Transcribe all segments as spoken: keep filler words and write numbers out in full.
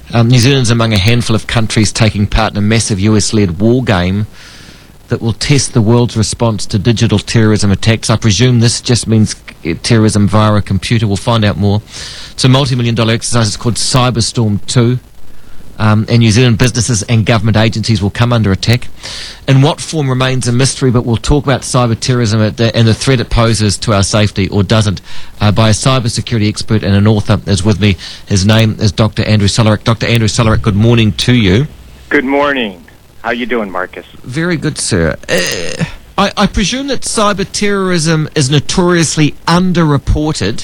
Um, New Zealand's among a handful of countries taking part in a massive U S-led war game that will test the world's response to digital terrorism attacks. I presume this just means terrorism via a computer. We'll find out more. It's a multi-million dollar exercise. It's called Cyberstorm two. Um, and New Zealand businesses and government agencies will come under attack. In what form remains a mystery, but we'll talk about cyber terrorism and the threat it poses to our safety, or doesn't, uh, by a cybersecurity expert and an author is with me. His name is Doctor Andrew Solaric. Doctor Andrew Solaric, good morning to you. Good morning. How you doing, Marcus? Very good, sir. Uh, I, I presume that cyber terrorism is notoriously underreported.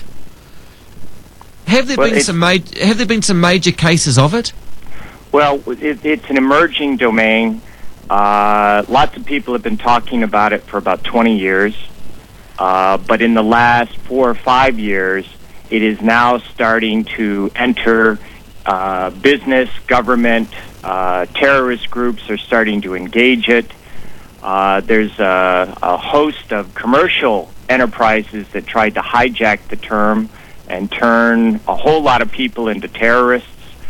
Have there well, been some ma- have there been some major cases of it? Well, it, it's an emerging domain. Uh, lots of people have been talking about it for about twenty years. Uh, but in the last four or five years, it is now starting to enter uh, business, government, uh, terrorist groups are starting to engage it. Uh, there's a, a host of commercial enterprises that tried to hijack the term and turn a whole lot of people into terrorists.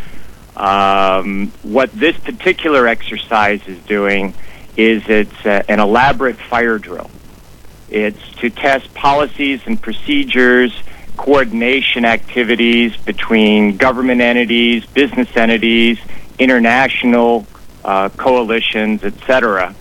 Um, what this particular exercise is doing is it's uh, an elaborate fire drill. It's to test policies and procedures, coordination activities between government entities, business entities, international uh, coalitions, et cetera,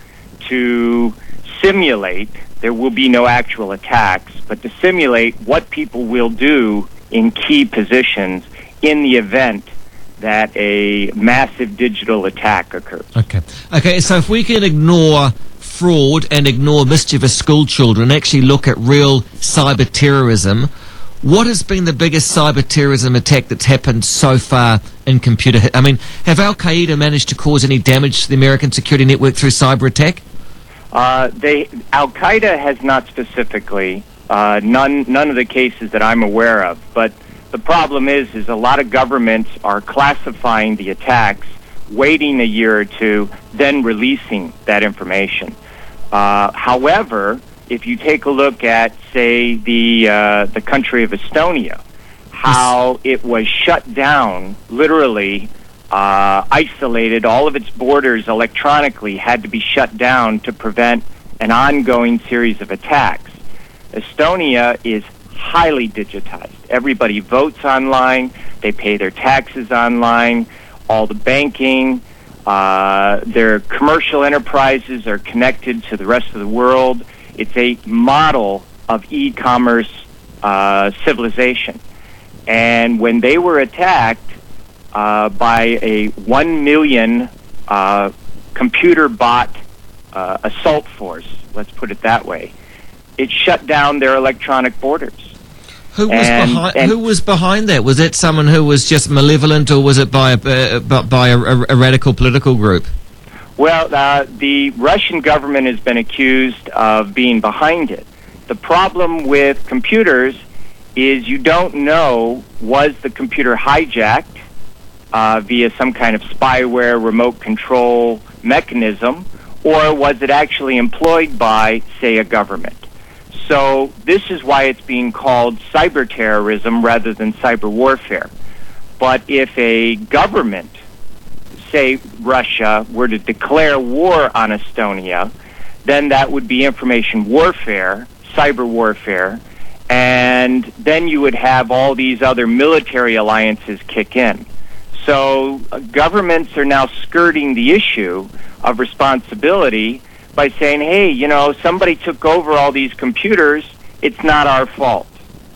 to simulate, there will be no actual attacks, but to simulate what people will do in key positions in the event that a massive digital attack occurs. Okay. Okay, so if we can ignore fraud and ignore mischievous school children, actually look at real cyber terrorism, what has been the biggest cyber terrorism attack that's happened so far in computer? I mean, have Al-Qaeda managed to cause any damage to the American security network through cyber attack? Uh, they Al-Qaeda has not specifically, uh, none none of the cases that I'm aware of, but the problem is, is a lot of governments are classifying the attacks, waiting a year or two, then releasing that information. Uh, however, if you take a look at, say, the uh, the country of Estonia, how it was shut down, literally uh, isolated, all of its borders electronically had to be shut down to prevent an ongoing series of attacks. Estonia is highly digitized. Everybody votes online. They pay their taxes online. All the banking, uh, their commercial enterprises are connected to the rest of the world. It's a model of e-commerce uh, civilization. And when they were attacked uh, by a one million uh, computer bot uh, assault force, let's put it that way, it shut down their electronic borders. Who was and, behind? and Who was behind that? Was that someone who was just malevolent, or was it by a uh, by a, a, a radical political group? Well, uh, the Russian government has been accused of being behind it. The problem with computers is you don't know, was the computer hijacked uh, via some kind of spyware, remote control mechanism, or was it actually employed by, say, a government? So this is why it's being called cyber terrorism rather than cyber warfare. But if a government, say Russia, were to declare war on Estonia, then that would be information warfare, cyber warfare, and then you would have all these other military alliances kick in. So uh, governments are now skirting the issue of responsibility by saying, hey, you know, somebody took over all these computers, it's not our fault.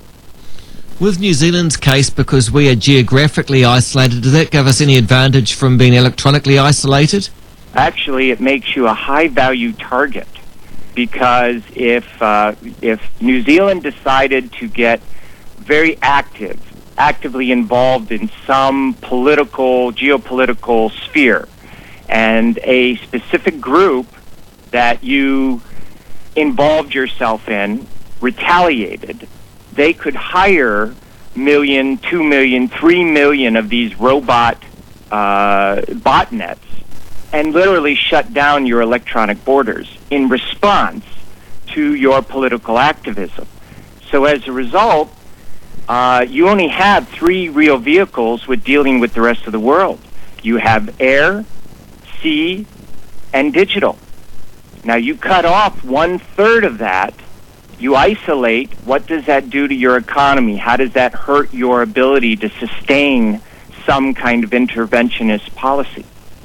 With New Zealand's case, because we are geographically isolated, does that give us any advantage from being electronically isolated? Actually, it makes you a high-value target, because if uh, if New Zealand decided to get very active, actively involved in some political, geopolitical sphere, and a specific group that you involved yourself in retaliated, they could hire million, two million, three million of these robot uh, botnets and literally shut down your electronic borders in response to your political activism. So as a result, uh, you only have three real vehicles with dealing with the rest of the world. You have air, sea, and digital. Now, you cut off one-third of that. You isolate. What does that do to your economy? How does that hurt your ability to sustain some kind of interventionist policy?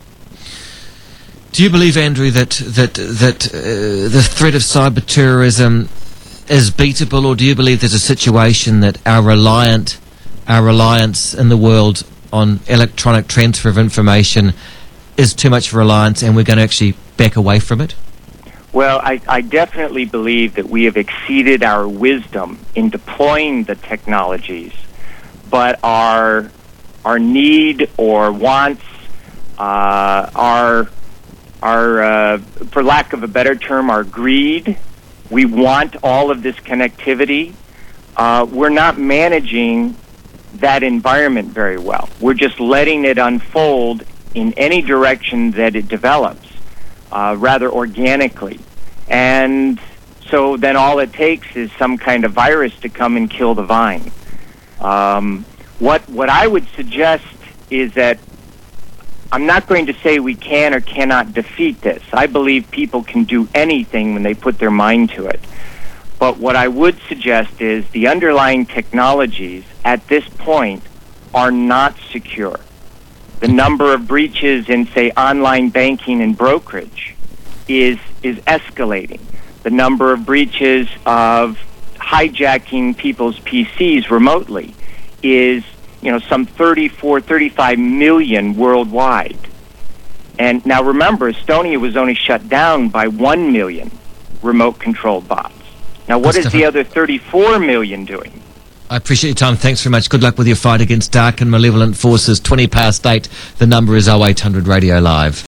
Do you believe, Andrew, that that that uh, the threat of cyber terrorism is beatable, or do you believe there's a situation that our reliant our reliance in the world on electronic transfer of information is too much reliance, and we're going to actually back away from it? Well, I, I definitely believe that we have exceeded our wisdom in deploying the technologies, but our our need or wants, uh, our our uh, for lack of a better term, our greed. We want all of this connectivity. Uh, we're not managing that environment very well. We're just letting it unfold in any direction that it develops, uh, rather organically. And so then all it takes is some kind of virus to come and kill the vine. Um, what what I would suggest is that I'm not going to say we can or cannot defeat this. I believe people can do anything when they put their mind to it. But what I would suggest is the underlying technologies at this point are not secure. The number of breaches in, say, online banking and brokerage is is escalating. The number of breaches of hijacking people's P Cs remotely is, you know, some thirty-four, thirty-five million worldwide. And now remember, Estonia was only shut down by one million remote-controlled bots. Now, what is the other thirty-four million doing? I appreciate your time. Thanks very much. Good luck with your fight against dark and malevolent forces. twenty past eight. The number is oh eight hundred Radio Live.